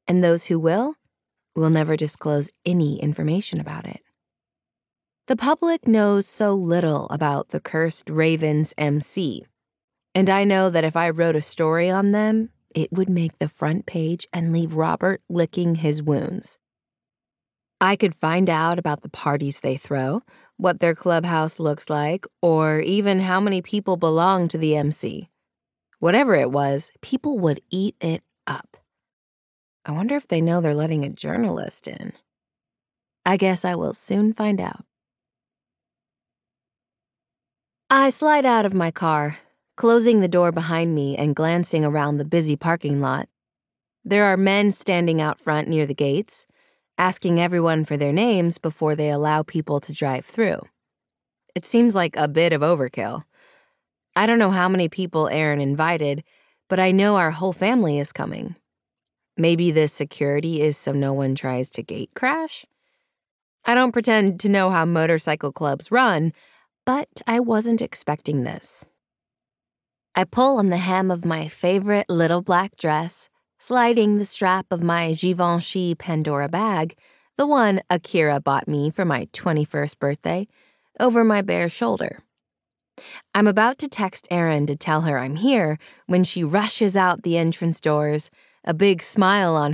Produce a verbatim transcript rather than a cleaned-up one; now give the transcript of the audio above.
and those who will, will never disclose any information about it. The public knows so little about the Cursed Ravens M C, and I know that if I wrote a story on them, it would make the front page and leave Robert licking his wounds. I could find out about the parties they throw, what their clubhouse looks like, or even how many people belong to the M C. Whatever it was, people would eat it up. I wonder if they know they're letting a journalist in. I guess I will soon find out. I slide out of my car, closing the door behind me and glancing around the busy parking lot. There are men standing out front near the gates, asking everyone for their names before they allow people to drive through. It seems like a bit of overkill. I don't know how many people Aaron invited, but I know our whole family is coming. Maybe this security is so no one tries to gate crash? I don't pretend to know how motorcycle clubs run, but I wasn't expecting this. I pull on the hem of my favorite little black dress, sliding the strap of my Givenchy Pandora bag, the one Akira bought me for my twenty-first birthday, over my bare shoulder. I'm about to text Erin to tell her I'm here when she rushes out the entrance doors, a big smile on